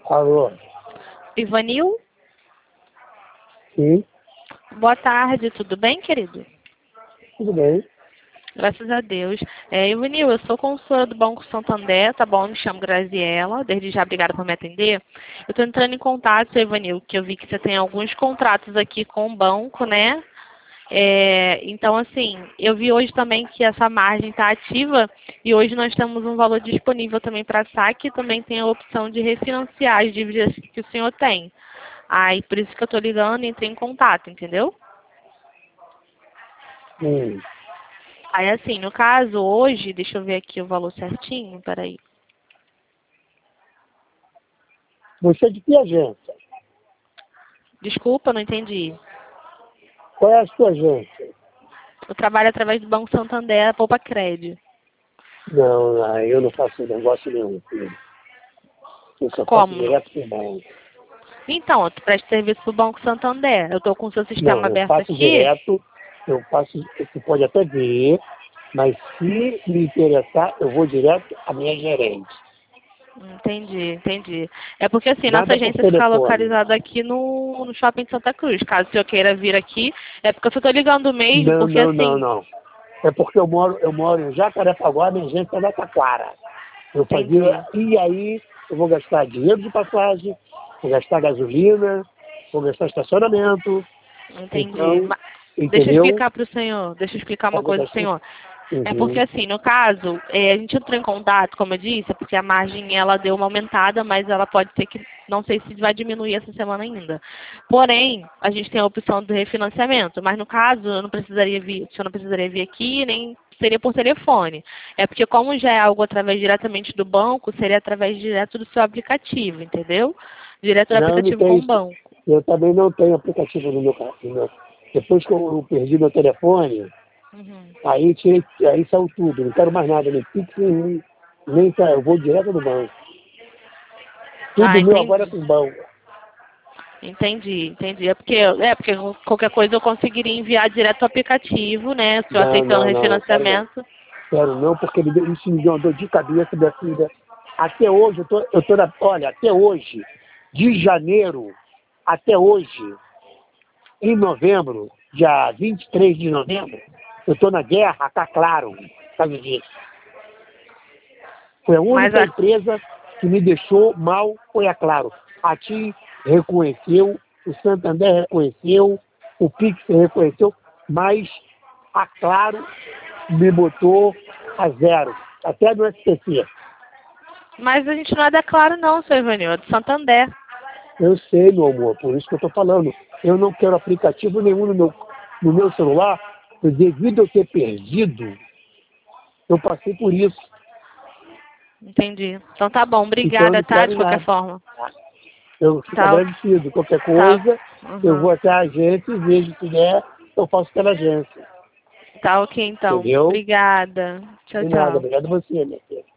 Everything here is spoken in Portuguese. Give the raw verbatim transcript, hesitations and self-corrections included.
Alô? Ivanil? Sim, Boa tarde, tudo bem, querido? tudo bem. Graças a Deus. É, Ivanil, eu sou consultora do Banco Santander, tá bom? Me chamo Graziela, desde já obrigada por me atender. Eu estou entrando em contato, seu Ivanil, que eu vi que você tem alguns contratos aqui com o banco, né? É, então, assim, eu vi hoje também que essa margem está ativa e hoje nós temos um valor disponível também para saque e também tem a opção de refinanciar as dívidas que o senhor tem. Aí, por isso que eu estou ligando e entrei em contato, entendeu? Hum. Aí, assim, no caso, hoje, deixa eu ver aqui o valor certinho, peraí. Você é de que agência? Desculpa, não entendi. Qual é a sua agência? Eu trabalho através do Banco Santander, Poupa Crédito. Não, não, eu não faço negócio nenhum, filho. Eu só faço Como? direto com o banco. Então, eu presto serviço para o Banco Santander. Eu estou com o seu sistema Não, eu aberto faço aqui. direto, eu faço, você pode até ver, mas se me interessar, eu vou direto à minha gerente. Entendi, entendi. É porque assim, nossa Nada por agência fica telefone. localizada aqui no, no Shopping de Santa Cruz. Caso o senhor queira vir aqui, é porque eu só estou ligando mesmo, Não, porque não, não, assim, não. É porque eu moro, eu moro em Jacarepaguá, minha agência é da Taquara. Eu entendi, fazia, e aí eu vou gastar dinheiro de passagem, vou gastar gasolina, vou gastar estacionamento. entendi. Então, Ma- Deixa eu entendeu? explicar para o senhor, deixa eu explicar uma Pode coisa para o gastar. senhor. É porque Uhum. assim, no caso, é, a gente entrou em contato, como eu disse, é porque a margem ela deu uma aumentada, mas ela pode ser que, não sei se vai diminuir essa semana ainda. Porém, a gente tem a opção do refinanciamento, mas no caso, eu não precisaria vir, o senhor não precisaria vir aqui, nem seria por telefone. É porque como já é algo através diretamente do banco, seria através direto do seu aplicativo, entendeu? Direto do Não, eu não aplicativo com tenho. o banco. Eu também não tenho aplicativo no meu carro. no meu- Depois que eu perdi meu telefone, Uhum. aí, tirei, aí saiu tudo. Não quero mais nada, nem Pix, nem, nem tá, eu vou direto do banco. Ah, Tudo meu agora é entendi. com banco. Entendi, entendi. É porque, é porque qualquer coisa eu conseguiria enviar direto ao aplicativo, né? Se eu Não, aceitando não, não, eu quero não. refinanciamento. Quero não, porque me deu- isso me deu uma dor de cabeça, minha filha. Até hoje, eu tô, eu tô na. Olha, até hoje, de janeiro até hoje, em novembro, dia vinte e três de novembro, eu estou na guerra, tá claro, por causa disso. Foi a Mas única a, empresa que me deixou mal, foi a Claro. A TIM reconheceu, o Santander reconheceu, o Pix reconheceu, mas a Claro me botou a zero, até no S P C. mas a gente não é da Claro não, seu Ivanil, é do Santander. Eu sei, meu amor, por isso que eu estou falando. Eu não quero aplicativo nenhum no meu, no meu celular, devido a eu ter perdido, eu passei por isso. Entendi. Então tá bom, Então eu obrigada, não tá? quero De qualquer nada. forma. Eu fico Tá, ok. agradecido. Qualquer Tá, coisa, eu uhum. vou até a agência e vejo se der, eu faço pela agência. Tá ok então. Entendeu? Obrigada. Tchau, De nada. tchau. Obrigado a você, minha filha.